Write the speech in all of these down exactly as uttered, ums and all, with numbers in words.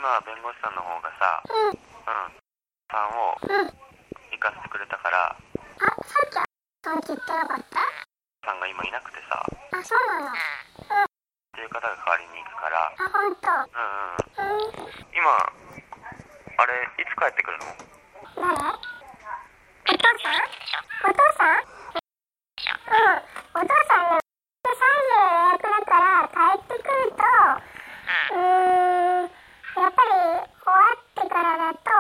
今弁護士さんの方がさ、うん、うん、さんを行かせてくれたから、うん、あ、さっきはさんって言ってなかった？さんが今いなくてさ、あ、そうなの、うん、っていう方が代わりに行くから、あ、ほんと、うんうん、うん、今、あれ、いつ帰ってくるの？誰？お父さん？お父さん？うん、お父さんね、さんじ予約だから帰ってくると、うーん、やっぱり終わってからだと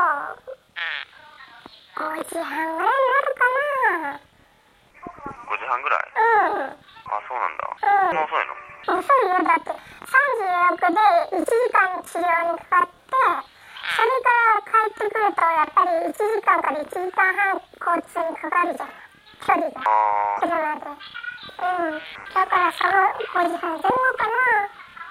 ごじはんぐらいになるかな。ごじはんぐらい？うん。あ、そうなんだ。うん。もう遅いの？遅いよ。だってさんじ予約でいちじかん治療にかかって、それから帰ってくるとやっぱりいちじかんからいちじかんはん交通にかかるじゃん。距離が。車で。うん。だからそのごじはんぜん後かな。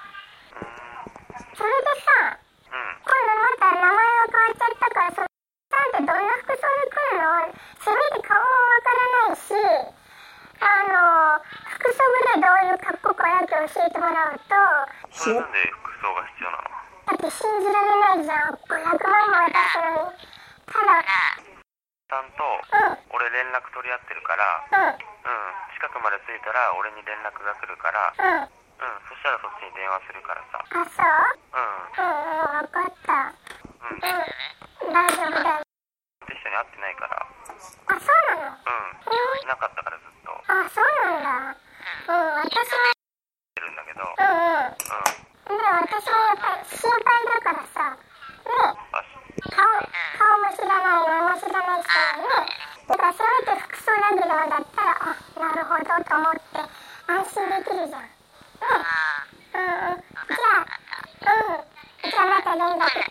それでさ、うん、今度また名前が変わっちゃったから、そのさんってどんな服装で来るの？せめて顔もわからないし、あの、服装ぐらいどういう格好かやって教えてもらうと。それなんで服装が必要なの？だって信じられないじゃん。ごひゃくまんも渡すのに。ただ、さんと俺連絡取り合ってるから、うん、うん、近くまで着いたら俺に連絡が来るから、うん、うん、そしたらそっちに電話するからさ。あ、そう？うん。うん、分かった。うん。うん、大丈夫だよ。一緒に会ってないから。あ、そうなの？うん。いなかったからずっと。あ、そうなんだ。うん、私も。てるんだけど。うんうん。うん。で、私もやっぱり心配だからさ。ね。顔、顔も知らない、名も知らない人にね。だからせめて服装だけでもだったら、あ、なるほどと思って安心できるじゃん。ね。うんうん。じゃあ、うん。じゃあまた連絡。